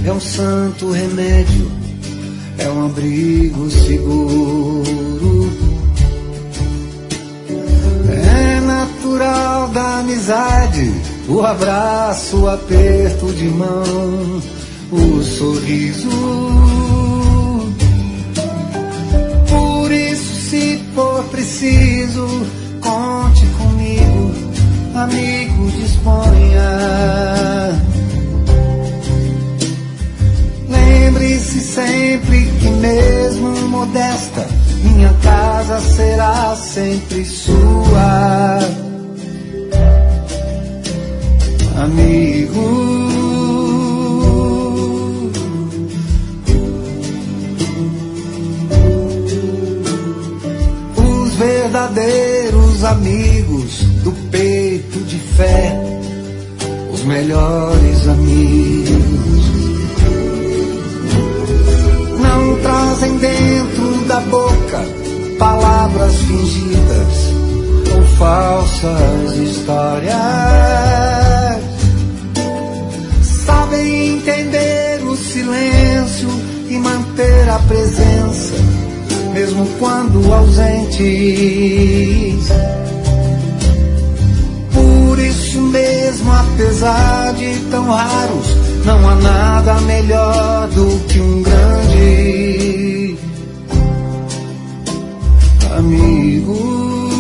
é um santo remédio, é um abrigo seguro. É natural da amizade o abraço, o aperto de mão, o sorriso. Por isso, se for preciso, conte comigo, amigo, disponha. Lembre-se sempre que mesmo modesta, minha casa será sempre sua, amigo. Os verdadeiros amigos do peito de fé, os melhores amigos, não trazem dentro da boca palavras fingidas ou falsas histórias. Sabem entender o silêncio e manter a presença, mesmo quando ausentes. Por isso mesmo, apesar de tão raros, não há nada melhor do que um grande amigo.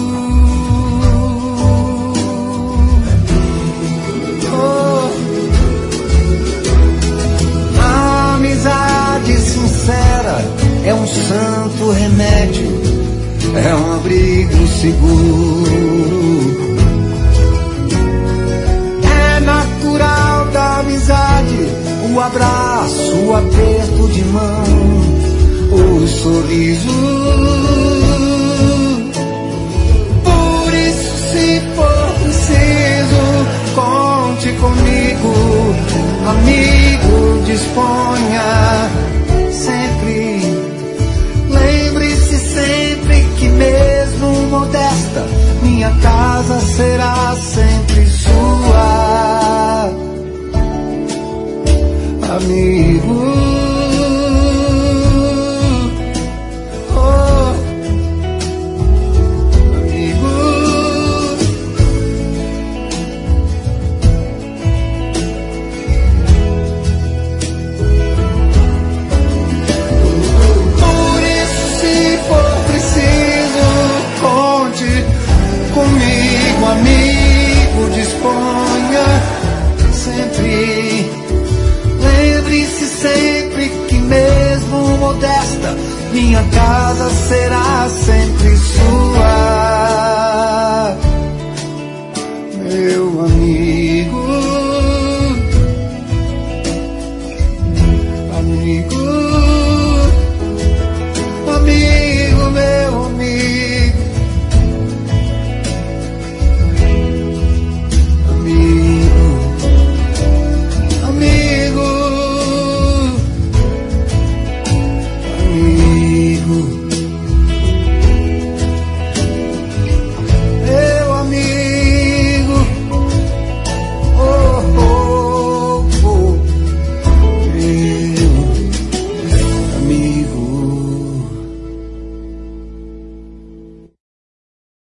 A amizade sincera é um santo remédio, é um abrigo seguro. É natural da amizade o abraço, o aperto de mão, o sorriso. Por isso, se for preciso, conte comigo, amigo, disponha.